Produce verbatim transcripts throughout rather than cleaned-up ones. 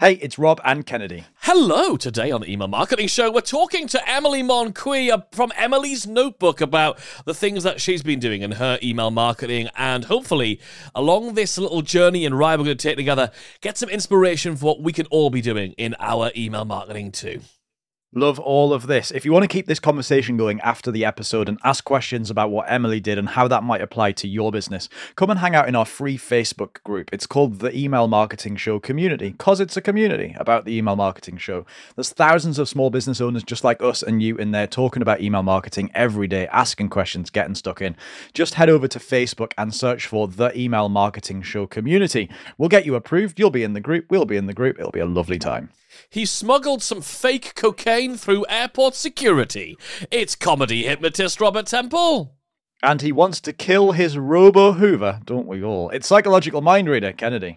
Hey, it's Rob and Kennedy. Hello. Today on the Email Marketing Show, we're talking to Emily Moncrief from Emily's Notebook about the things that she's been doing in her email marketing, and hopefully, along this little journey and ride we're going to take together, get some inspiration for what we can all be doing in our email marketing too. Love all of this. If you want to keep this conversation going after the episode and ask questions about what Emily did and how that might apply to your business, come and hang out in our free Facebook group. It's called the Email Marketing Show Community, because it's a community about the email marketing show. There's thousands of small business owners just like us and you in there talking about email marketing every day, asking questions, getting stuck in. Just head over to Facebook and search for the Email Marketing Show Community. We'll get you approved. You'll be in the group. We'll be in the group. It'll be a lovely time. He smuggled some fake cocaine through airport security. It's comedy hypnotist Robert Temple. And he wants to kill his Robo Hoover, don't we all? It's psychological mind reader, Kennedy.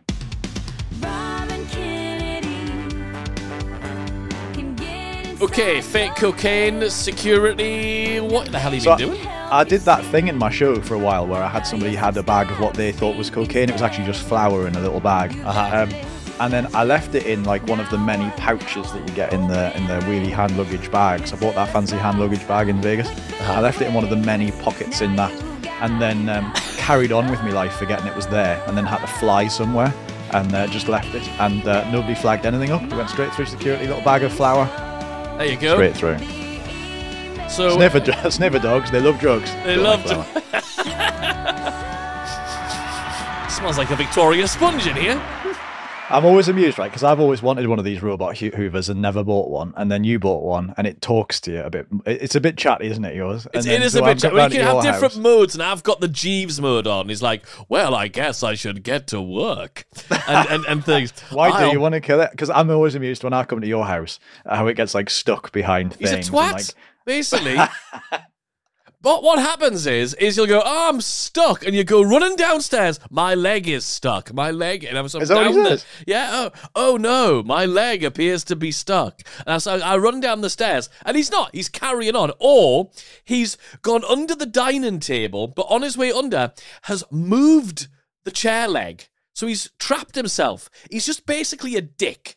Okay, fake cocaine, security, what the hell have you so been doing? I, I did that thing in my show for a while where I had somebody had a bag of what they thought was cocaine. It was actually just flour in a little bag. Uh-huh. Um, and then I left it in like one of the many pouches that you get in the in the wheelie hand luggage bags. I bought that fancy hand luggage bag in Vegas. Uh-huh. I left it in one of the many pockets in that, and then um, carried on with my life, forgetting it was there, and then had to fly somewhere and uh, just left it, and uh, nobody flagged anything up. We went straight through security, little bag of flour. There you go. Straight through. So Sniffer, sniffer dogs, they love drugs. They Don't love like flour. Smells like a Victoria sponge in here. I'm always amused, right? Because I've always wanted one of these robot ho- hoovers and never bought one. And then you bought one, and it talks to you a bit. It's a bit chatty, isn't it, yours? It's, And then, it is so a I've bit. got We round can to have your different house. modes, and I've got the Jeeves mode on. He's like, well, I guess I should get to work, and and, and things. Why do I'll- you want to kill it? Because I'm always amused when I come to your house how it gets like stuck behind He's a things. twat, and, like, basically. But what happens is, is you'll go, oh, I'm stuck, and you go running downstairs. My leg is stuck. My leg, and I'm so Is that what down he the, says? yeah. Oh, oh no, my leg appears to be stuck. And so I run down the stairs, and he's not. He's carrying on, or he's gone under the dining table, but on his way under has moved the chair leg, so he's trapped himself. He's just basically a dick.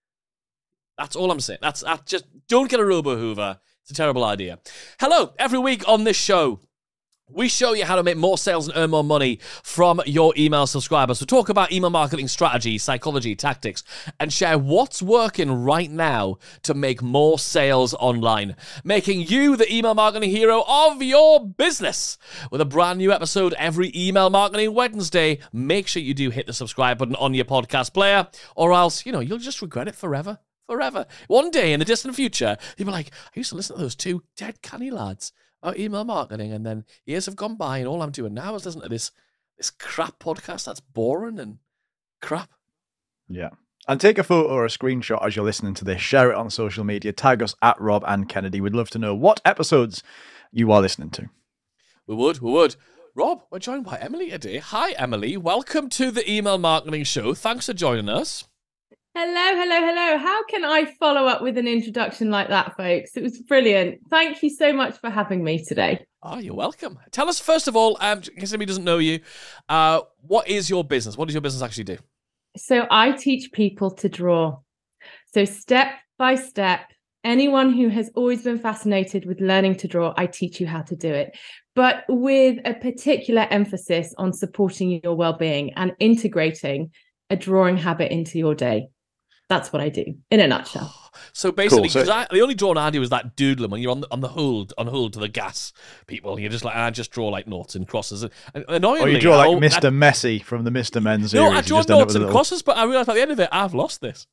That's all I'm saying. That's, that's just don't get a Robo Hoover. It's a terrible idea. Hello, every week on this show, we show you how to make more sales and earn more money from your email subscribers. We talk about email marketing strategy, psychology, tactics, and share what's working right now to make more sales online, making you the email marketing hero of your business. With a brand new episode every Email Marketing Wednesday, make sure you do hit the subscribe button on your podcast player, or else, you know, you'll just regret it forever. Forever. One day in the distant future, you'll be like, I used to listen to those two dead canny lads about email marketing, and then years have gone by, and all I'm doing now is listening to this this crap podcast that's boring and crap. Yeah. And take a photo or a screenshot as you're listening to this. Share it on social media. Tag us at Rob and Kennedy. We'd love to know what episodes you are listening to. We would, we would. Rob, we're joined by Emily today. Hi, Emily. Welcome to the Email Marketing Show. Thanks for joining us. Hello, hello, hello. How can I follow up with an introduction like that, folks? It was brilliant. Thank you so much for having me today. Oh, you're welcome. Tell us, first of all, um, in case anybody doesn't know you, uh, what is your business? What does your business actually do? So I teach people to draw. So step by step, anyone who has always been fascinated with learning to draw, I teach you how to do it, but with a particular emphasis on supporting your well-being and integrating a drawing habit into your day. That's what I do in a nutshell. So basically, Cool. because So- the only drawing I do is that doodling when you're on the, on the hold on hold to the gas people. You're just like, I just draw like noughts and crosses. And annoyingly, Or you draw like I'll- Mister I, Messi from the Mister Men series. no, I You draw just end up noughts with a and little- crosses, but I realised at the end of it, I've lost this.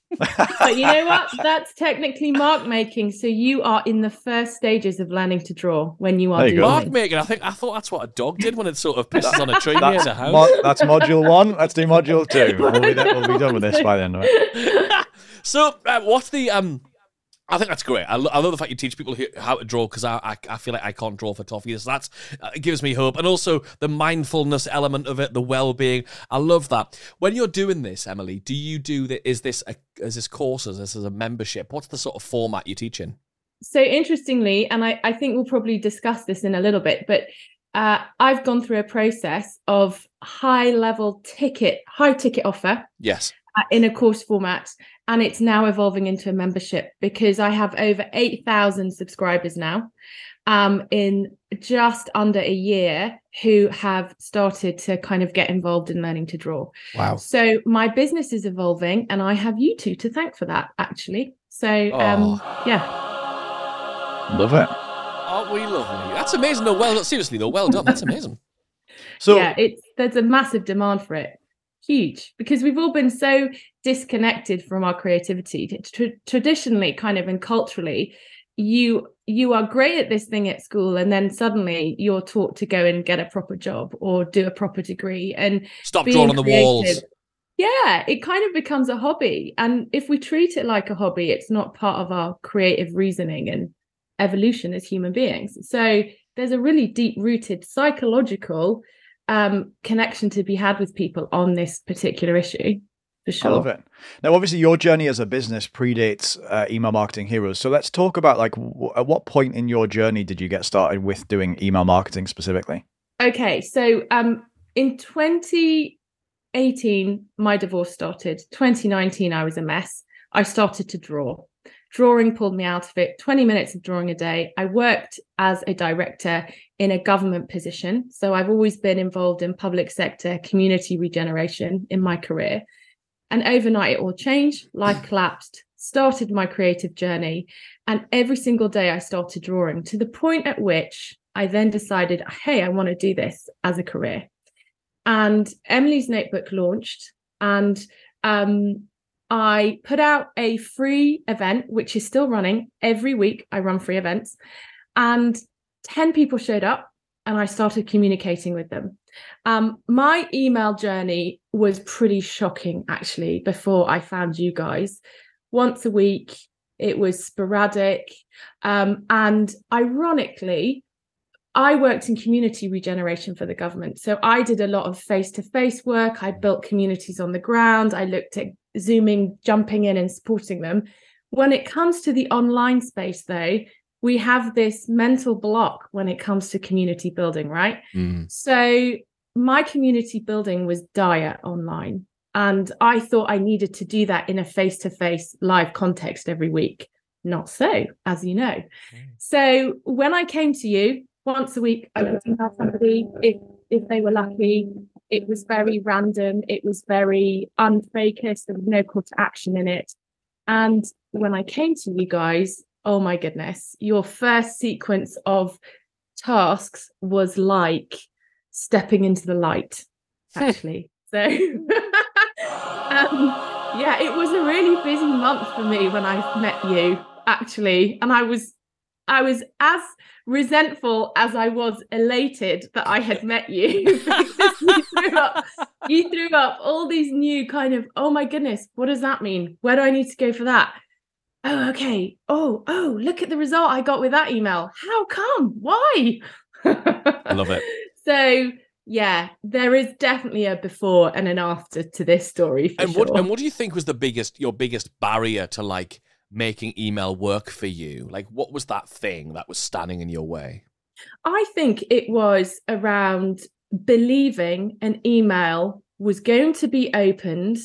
But you know what? That's technically mark making. So you are in the first stages of learning to draw when you are There you go. doing Mark it. making, I think I thought that's what a dog did when it sort of pisses on a tree near That's, the house. mo- that's module one. Let's do module two. We'll be, we'll be done with this by the end of it. So, uh, what's the um? I think that's great. I, lo- I love the fact you teach people who- how to draw, because I, I I feel like I can't draw for toffee. So that's uh, it gives me hope, and also the mindfulness element of it, the well-being. I love that. When you're doing this, Emily, do you do that? Is this a is this courses? Is this a membership? What's the sort of format you're teaching? So interestingly, and I, I think we'll probably discuss this in a little bit, but uh, I've gone through a process of high level ticket, high ticket offer. Yes. in a course format, and it's now evolving into a membership because I have over eight thousand subscribers now um, in just under a year who have started to kind of get involved in learning to draw. Wow. So my business is evolving, and I have you two to thank for that, actually. So, Oh. um, yeah. Love it. Aren't we lovely? That's amazing. No, well, seriously, though, well done. That's amazing. So yeah, it's there's a massive demand for it. Huge, because we've all been so disconnected from our creativity. Tr- traditionally, kind of, and culturally, you you are great at this thing at school, and then suddenly you're taught to go and get a proper job or do a proper degree and Stop being drawing on the creative- walls. Yeah, it kind of becomes a hobby. And if we treat it like a hobby, it's not part of our creative reasoning and evolution as human beings. So there's a really deep-rooted psychological um, connection to be had with people on this particular issue, for sure. I love it. Now, obviously, your journey as a business predates uh, Email Marketing Heroes. So let's talk about, like, w- at what point in your journey did you get started with doing email marketing specifically? Okay, so um, in twenty eighteen, my divorce started. twenty nineteen, I was a mess. I started to draw. Drawing pulled me out of it. twenty minutes of drawing a day. I worked as a director in a government position. So I've always been involved in public sector, community regeneration in my career. And overnight, it all changed. Life collapsed, started my creative journey. And every single day I started drawing, to the point at which I then decided, hey, I want to do this as a career. And Emily's Notebook launched, and um, I put out a free event, which is still running every week. I run free events, and ten people showed up, and I started communicating with them. Um, my email journey was pretty shocking, actually, before I found you guys. Once a week, it was sporadic. Um, and ironically, I worked in community regeneration for the government. So I did a lot of face-to-face work. I built communities on the ground. I looked at Zooming, jumping in and supporting them. When it comes to the online space, though, we have this mental block when it comes to community building, right? Mm. So my community building was dire online. And I thought I needed to do that in a face-to-face live context every week. Not so, as you know. Mm. So when I came to you, once a week, I would email somebody if, if they were lucky. It was very random. It was very unfocused. There was no call to action in it. And when I came to you guys, oh my goodness, your first sequence of tasks was like stepping into the light, actually. So, um, yeah, it was a really busy month for me when I met you, actually. And I was I was as resentful as I was elated that I had met you. Because you threw up, you threw up all these new kind of, oh my goodness, what does that mean? Where do I need to go for that? Oh, okay. Oh, oh, look at the result I got with that email. How come? Why? I love it. So, yeah, there is definitely a before and an after to this story. For and sure. what and what do you think was the biggest, your biggest barrier to like making email work for you? Like, what was that thing that was standing in your way? I think it was around believing an email was going to be opened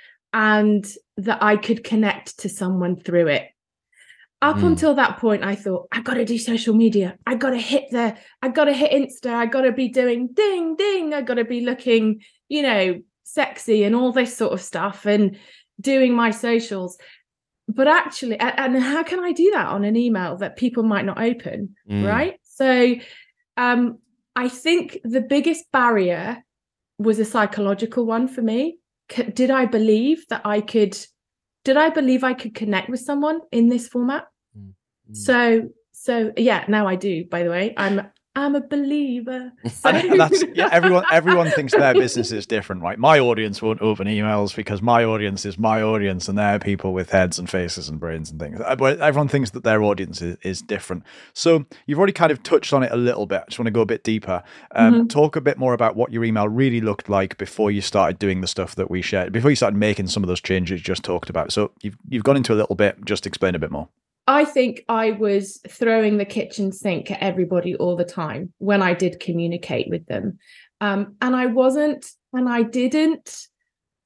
and that I could connect to someone through it. Up Mm. until that point, I thought, I got to do social media. I got to hit the, I got to hit Insta. I got to be doing ding, ding. I got to be looking, you know, sexy and all this sort of stuff and doing my socials. But actually, and how can I do that on an email that people might not open, Mm. right? So um, I think the biggest barrier was a psychological one for me. C- did I believe that I could, did I believe I could connect with someone in this format? Mm. Mm. So, so yeah, now I do, by the way. I'm I'm a believer. So. And that's yeah. Everyone everyone thinks their business is different, right? My audience won't open emails because my audience is my audience, and they're people with heads and faces and brains and things. But everyone thinks that their audience is, is different. So you've already kind of touched on it a little bit. I just want to go a bit deeper. Um, Mm-hmm. Talk a bit more about what your email really looked like before you started doing the stuff that we shared. Before you started making some of those changes you just talked about. So you've you've gone into a little bit. Just explain a bit more. I think I was throwing the kitchen sink at everybody all the time when I did communicate with them. Um, and I wasn't, and I didn't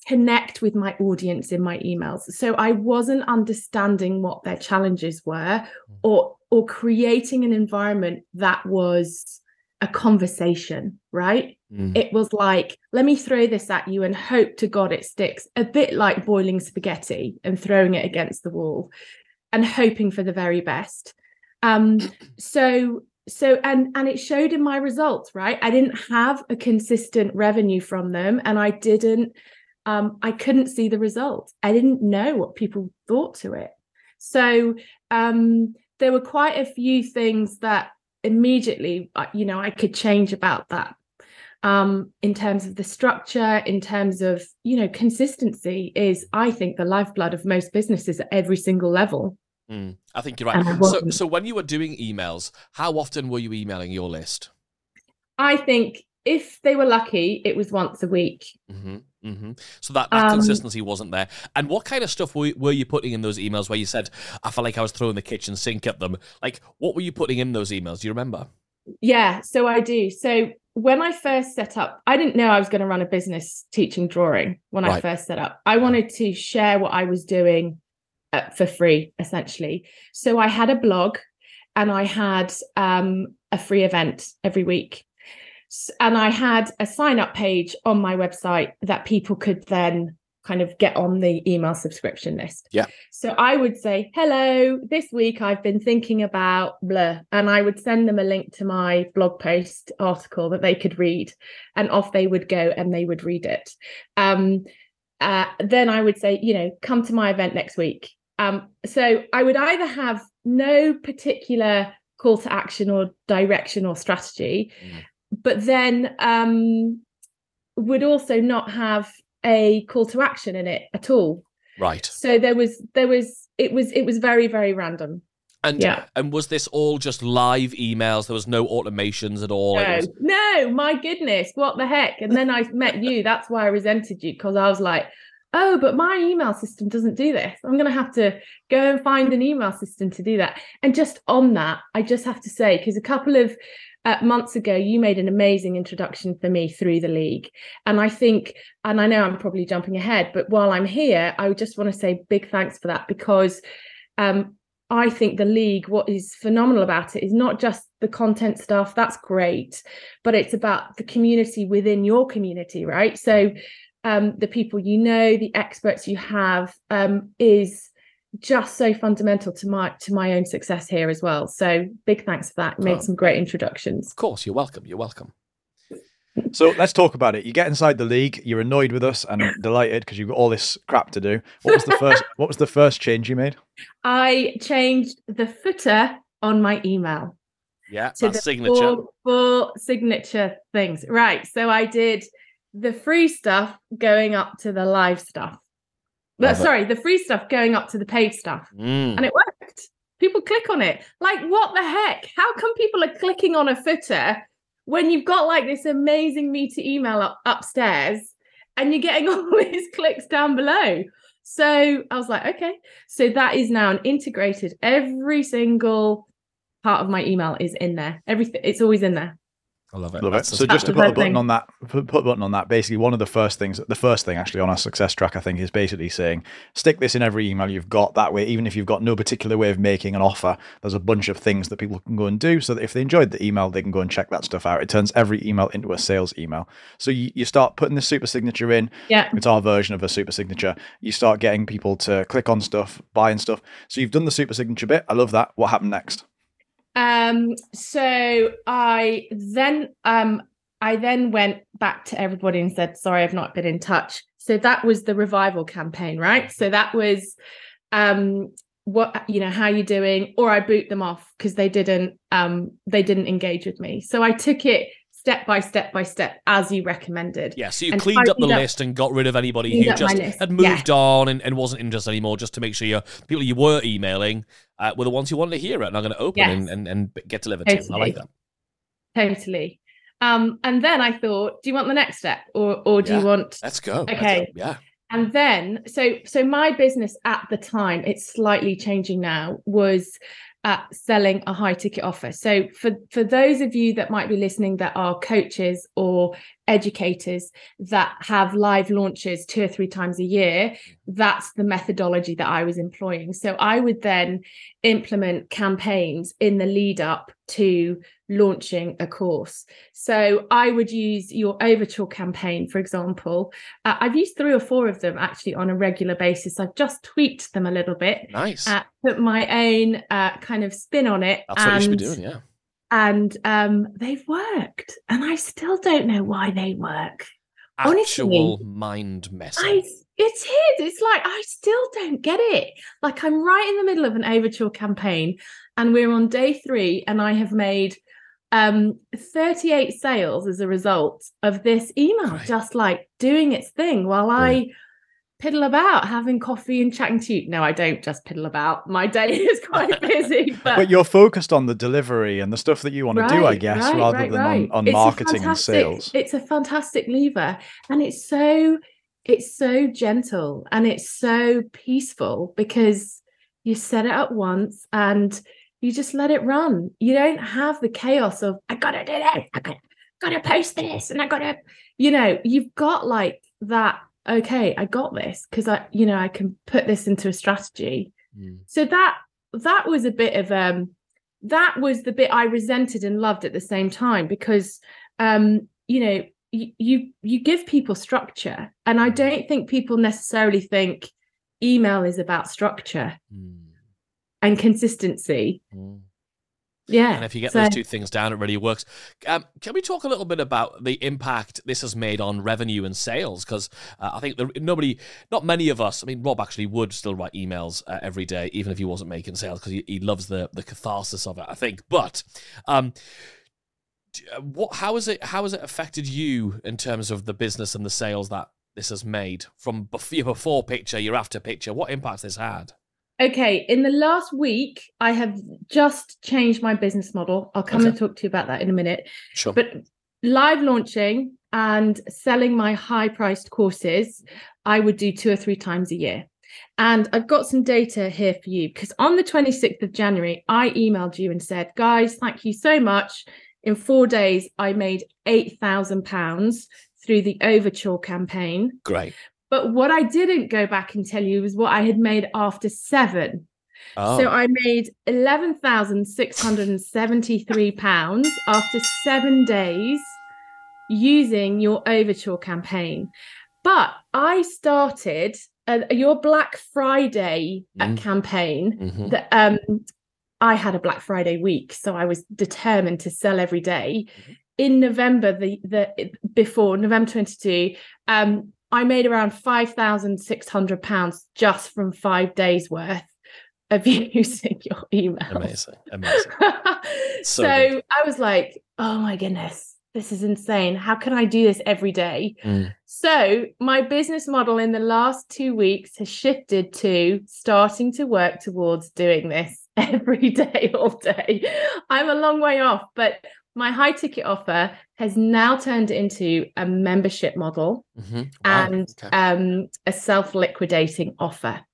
connect with my audience in my emails. So I wasn't understanding what their challenges were, or or creating an environment that was a conversation, right? Mm. It was like, let me throw this at you and hope to God it sticks, a bit like boiling spaghetti and throwing it against the wall and hoping for the very best. Um, so, so, and, and it showed in my results, right? I didn't have a consistent revenue from them, and I didn't, um, I couldn't see the results. I didn't know what people thought to it. So, um, there were quite a few things that immediately, you know, I could change about that. Um, in terms of the structure, in terms of, you know, consistency is, I think, the lifeblood of most businesses at every single level. Mm, I think you're right. So, so when you were doing emails, how often were you emailing your list? I think if they were lucky, it was once a week. Mm-hmm, mm-hmm. So that, that um, consistency wasn't there. And what kind of stuff were, were you putting in those emails where you said, I felt like I was throwing the kitchen sink at them? Like, what were you putting in those emails? Do you remember? Yeah, so I do. So when I first set up, I didn't know I was going to run a business teaching drawing when right. I first set up. I wanted to share what I was doing uh, for free, essentially. So I had a blog, and I had um, a free event every week. And I had a sign-up page on my website that people could then kind of get on the email subscription list. Yeah. So I would say, hello, this week I've been thinking about blah. And I would send them a link to my blog post article that they could read. And off they would go and they would read it. Um, uh, then I would say, you know, come to my event next week. Um, so I would either have no particular call to action or direction or strategy, mm. but then um, would also not have a call to action in it at all. Right. So there was, there was, it was, it was very, very random. And yeah. and was this all just live emails? There was no automations at all? No, was... no, my goodness, what the heck? And then I met you. That's why I resented you, because I was like, oh, but my email system doesn't do this. I'm going to have to go and find an email system to do that. And just on that, I just have to say, because a couple of Uh, months ago, you made an amazing introduction for me through the league. And I think, and I know I'm probably jumping ahead, but while I'm here, I just want to say big thanks for that, because um, I think the league, what is phenomenal about it is not just the content stuff, that's great, but it's about the community within your community, right? So um, the people you know, the experts you have um, is just so fundamental to my to my own success here as well. So big thanks for that. You made oh, some great introductions. Of course, you're welcome. You're welcome. So let's talk about it. You get inside the league, you're annoyed with us and delighted because you've got all this crap to do. What was the first what was the first change you made? I changed the footer on my email. Yeah, to the signature. Four, four signature things. Right. So I did the free stuff going up to the live stuff. But sorry, the free stuff going up to the paid stuff. Mm. And it worked. People click on it. Like, what the heck? How come people are clicking on a footer when you've got like this amazing meter email up upstairs and you're getting all these clicks down below? So I was like, okay. So that is now an integrated, every single part of my email is in there. Everything, it's always in there. I love it. Love it. So just to put a button on that, put, put a button on that, basically one of the first things, the first thing actually on our success track, I think, is basically saying, stick this in every email you've got. That way, even if you've got no particular way of making an offer, there's a bunch of things that people can go and do, so that if they enjoyed the email, they can go and check that stuff out. It turns every email into a sales email. So you, you start putting the super signature in. Yeah. It's our version of a super signature. You start getting people to click on stuff, buying stuff. So you've done the super signature bit. I love that. What happened next? Um, so I then, um, I then went back to everybody and said, sorry, I've not been in touch. So that was the revival campaign, right? So that was, um, what, you know, how you doing? Or I boot them off because they didn't, um, they didn't engage with me. So I took it step by step by step as you recommended. Yeah, so you cleaned up the up, list and got rid of anybody who just had moved yeah. on and, and wasn't interested anymore, just to make sure your people you were emailing uh, were the ones who wanted to hear it and are going to open yes. and, and, and get delivered totally. to. I like that. Totally. Um, and then I thought, do you want the next step, or or do yeah. you want? Let's go. Okay. Let's go. Yeah. And then, so so my business at the time, it's slightly changing now, was uh, selling a high ticket offer. So for for those of you that might be listening that are coaches or educators that have live launches two or three times a year. That's the methodology that I was employing. So I would then implement campaigns in the lead up to launching a course. So I would use your Overture campaign, for example. Uh, I've used three or four of them actually on a regular basis. I've just tweaked them a little bit. Nice. Uh, put my own uh, kind of spin on it. That's what you should be doing, yeah. And um, they've worked. And I still don't know why they work. Actual Honestly, mind messing. I, it's his. It's like, I still don't get it. Like, I'm right in the middle of an Overture campaign and we're on day three and I have made um, thirty-eight sales as a result of this email, Great. Just like doing its thing while Brilliant. I piddle about having coffee and chatting to you. No, I don't just piddle about. My day is quite busy. But, but you're focused on the delivery and the stuff that you want right, to do, I guess, right, rather right, than right. on, on It's marketing and sales. It's a fantastic lever. And it's so, it's so gentle and it's so peaceful because you set it up once and you just let it run. You don't have the chaos of, I gotta do this, I gotta, gotta post this, and I gotta, you know, you've got like that, okay, I got this because I, you know, I can put this into a strategy. Mm. So that that was a bit of um that was the bit I resented and loved at the same time, because um, you know, you you, you give people structure, and I don't think people necessarily think email is about structure mm. and consistency. Mm. Yeah. And if you get so, those two things down, it really works. Um, can we talk a little bit about the impact this has made on revenue and sales? Because uh, I think the, nobody, not many of us, I mean, Rob actually would still write emails uh, every day, even if he wasn't making sales, because he, he loves the, the catharsis of it, I think. But um, what, how, is it, how has it affected you in terms of the business and the sales that this has made from your before picture, your after picture? What impact this had? Okay, in the last week, I have just changed my business model. I'll come okay. and talk to you about that in a minute. Sure. But live launching and selling my high-priced courses, I would do two or three times a year. And I've got some data here for you, because on the twenty-sixth of January, I emailed you and said, guys, thank you so much. In four days, I made eight thousand pounds through the Overture campaign. Great. But what I didn't go back and tell you was what I had made after seven. Oh. So I made eleven thousand six hundred seventy-three pounds after seven days using your Overture campaign. But I started uh, your Black Friday mm. campaign. Mm-hmm. That um, I had a Black Friday week, so I was determined to sell every day. Mm-hmm. In November, the the before November twenty-second, um, I made around five thousand six hundred pounds just from five days worth of using your email. Amazing. Amazing. so so I was like, oh my goodness, this is insane. How can I do this every day? Mm. So my business model in the last two weeks has shifted to starting to work towards doing this every day, all day. I'm a long way off, but my high ticket offer has now turned into a membership model mm-hmm. wow. and okay. um, a self-liquidating offer. Okay.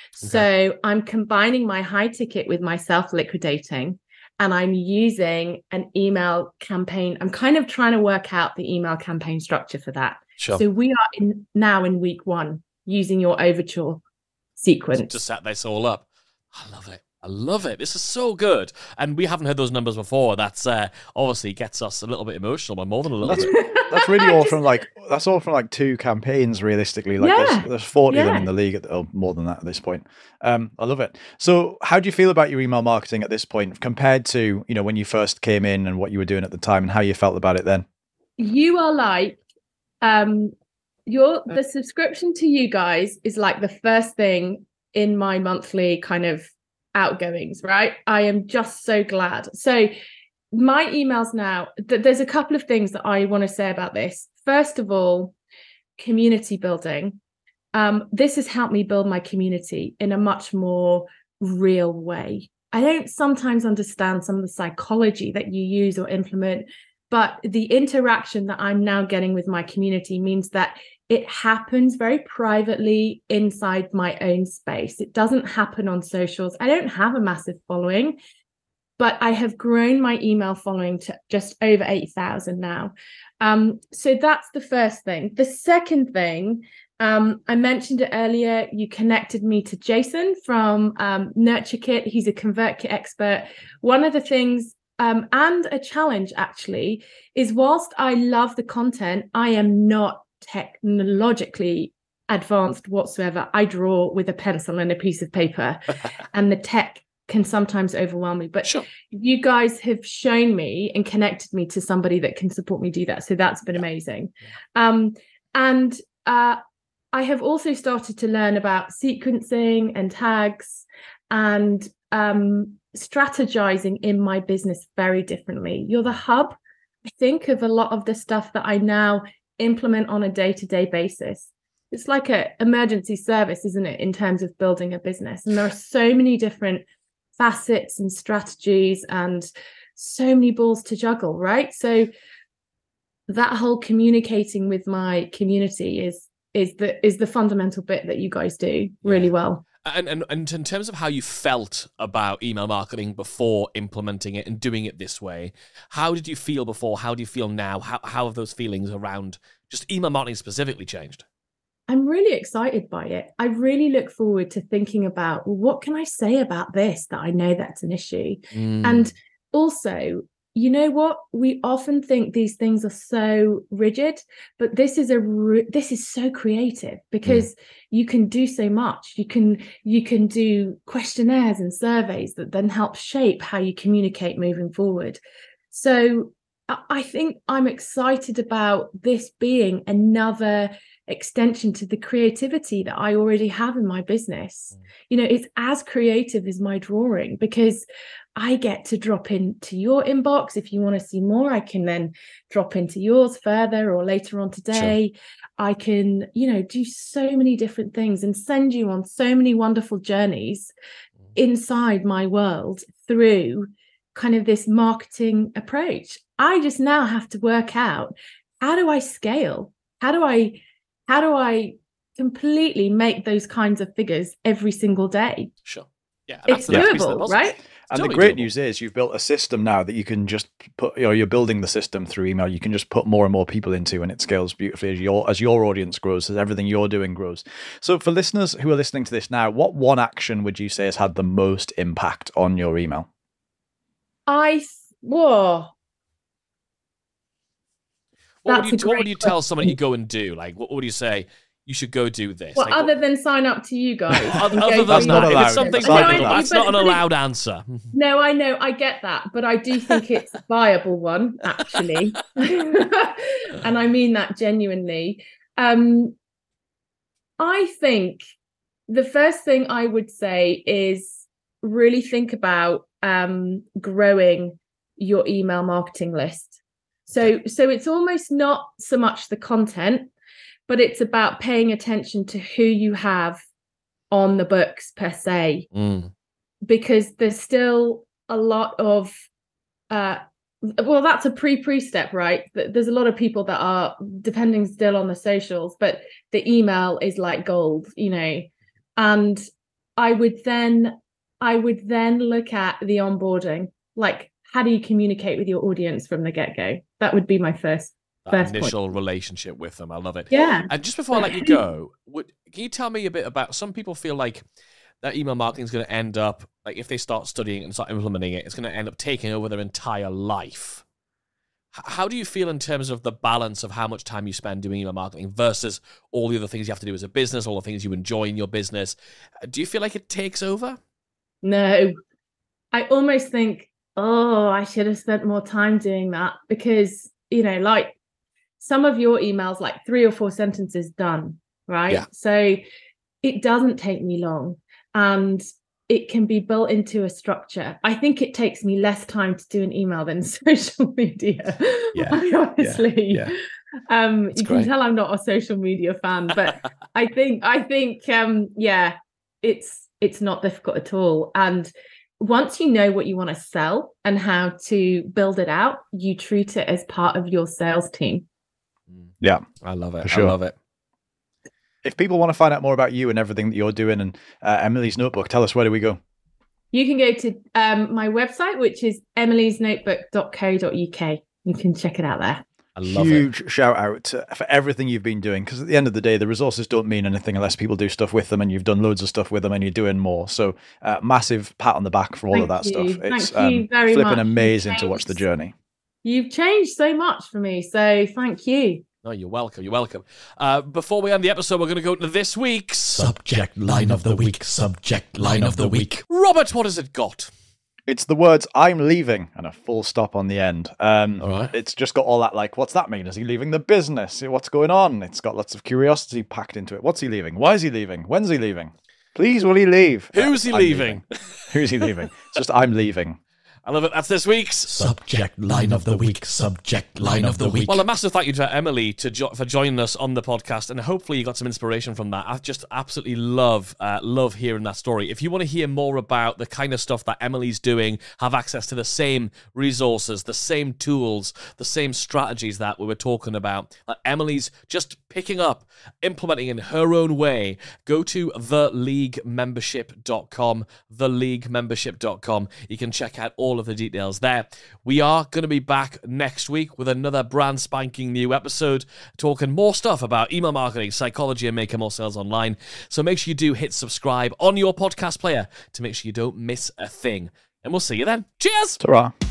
So I'm combining my high ticket with my self-liquidating, and I'm using an email campaign. I'm kind of trying to work out the email campaign structure for that. Sure. So we are in, now in week one using your Overture sequence. Just set this all up. I love it. I love it. This is so good. And we haven't heard those numbers before. That's uh, obviously gets us a little bit emotional, but more than a little that's, bit. That's really all from like, that's all from like two campaigns, realistically. Like yeah. there's, there's forty yeah. of them in the league, at, or more than that at this point. Um, I love it. So how do you feel about your email marketing at this point compared to, you know, when you first came in and what you were doing at the time and how you felt about it then? You are like, um, your the subscription to you guys is like the first thing in my monthly kind of outgoings, right? I am just so glad. So my emails now, th- there's a couple of things that I want to say about this. First of all, community building. Um, this has helped me build my community in a much more real way. I don't sometimes understand some of the psychology that you use or implement, but the interaction that I'm now getting with my community means that it happens very privately inside my own space. It doesn't happen on socials. I don't have a massive following. but I have grown my email following to just over eight thousand now. Um, so that's the first thing. The second thing, um, I mentioned it earlier, you connected me to Jason from um, NurtureKit. He's a ConvertKit expert. One of the things, um, and a challenge actually, is whilst I love the content, I am not technologically advanced whatsoever. I draw with a pencil and a piece of paper, and the tech can sometimes overwhelm me. But Sure. you guys have shown me and connected me to somebody that can support me do that. So that's been amazing. Um, and uh, I have also started to learn about sequencing and tags and um, strategizing in my business very differently. You're the hub, I think, of a lot of the stuff that I now implement on a day-to-day basis. It's like an emergency service, isn't it, in terms of building a business? And there are so many different facets and strategies and so many balls to juggle, right? So that whole communicating with my community is is the is the fundamental bit that you guys do really Yeah. well. And, and and in terms of how you felt about email marketing before implementing it and doing it this way, how did you feel before? How do you feel now? How how have those feelings around just email marketing specifically changed? I'm really excited by it. I really look forward to thinking about, well, what can I say about this that I know that's an issue? Mm. And also, you know what? We often think these things are so rigid, but this is a re- this is so creative because mm. you can do so much. You can you can do questionnaires and surveys that then help shape how you communicate moving forward. So I think I'm excited about this being another extension to the creativity that I already have in my business. Mm. You know, it's as creative as my drawing because I get to drop into your inbox. If you want to see more, I can then drop into yours further or later on today. Sure. I can, you know, do so many different things and send you on so many wonderful journeys mm. inside my world through kind of this marketing approach. I just now have to work out, how do I scale? How do I How do I completely make those kinds of figures every single day? Sure. Yeah. It's doable, right? And totally the great doable. news is you've built a system now that you can just put, you know, you're building the system through email. You can just put more and more people into, and it scales beautifully as your, as your audience grows, as everything you're doing grows. So for listeners who are listening to this now, what one action would you say has had the most impact on your email? I, whoa. What would, you, what would you tell someone you go and do? Like, what would you say? You should go do this. Well, like, other what... than sign up to you guys. other than that, not if it's something no, technical, no, that's not an allowed answer. No, I know, I get that, but I do think it's a viable one, actually. And I mean that genuinely. Um, I think the first thing I would say is really think about um, growing your email marketing list. So, so it's almost not so much the content, but it's about paying attention to who you have on the books per se, mm. because there's still a lot of, uh, well, that's a pre-pre step, right? There's a lot of people that are depending still on the socials, but the email is like gold, you know. And I would then, I would then look at the onboarding, like, how do you communicate with your audience from the get-go? That would be my first, that first initial point. relationship with them. I love it. Yeah. And just before I let you go, would, can you tell me a bit about, some people feel like that email marketing is going to end up, like if they start studying it and start implementing it, it's going to end up taking over their entire life. H- how do you feel in terms of the balance of how much time you spend doing email marketing versus all the other things you have to do as a business, all the things you enjoy in your business? Do you feel like it takes over? No. I almost think, oh, I should have spent more time doing that because, you know, like some of your emails, like three or four sentences done, right? Yeah. So it doesn't take me long and it can be built into a structure. I think it takes me less time to do an email than social media. Yeah. Honestly. Yeah. Yeah. Um, That's you great. can tell I'm not a social media fan, but I think, I think, um, yeah, it's, it's not difficult at all. And once you know what you want to sell and how to build it out, you treat it as part of your sales team. Yeah, I love it. Sure. I love it. If people want to find out more about you and everything that you're doing and uh, Emily's Notebook, tell us, where do we go? You can go to um, my website, which is emilys notebook dot co dot uk. You can check it out there. I love Huge it. shout out to, for everything you've been doing, because at the end of the day, the resources don't mean anything unless people do stuff with them, and you've done loads of stuff with them and you're doing more. So uh, massive pat on the back for all Thank of that you. stuff. Thank It's you um, very flipping much. amazing to watch the journey. You've changed so much for me, so thank you. No, you're welcome. You're welcome. Uh, before we end the episode, we're going to go to this week's Subject line of the week. Subject line of the week. Robert, what has it got? It's the words "I'm leaving" and a full stop on the end. Um, All right. It's just got all that, like, what's that mean? Is he leaving the business? What's going on? It's got lots of curiosity packed into it. What's he leaving? Why is he leaving? When's he leaving? Please, will he leave? Who's he I'm leaving? Who's he leaving? It's just "I'm leaving." I love it. That's this week's Subject line of the week. Subject line of the week. Well, a massive thank you to Emily to jo- for joining us on the podcast, and hopefully you got some inspiration from that. I just absolutely love, uh, love hearing that story. If you want to hear more about the kind of stuff that Emily's doing, have access to the same resources, the same tools, the same strategies that we were talking about, that Emily's just picking up, implementing in her own way, go to the league membership dot com, the league membership dot com. You can check out all of the details there. We are going to be back next week with another brand spanking new episode, talking more stuff about email marketing, psychology, and making more sales online. So make sure you do hit subscribe on your podcast player to make sure you don't miss a thing. And we'll see you then. Cheers! Ta-ra.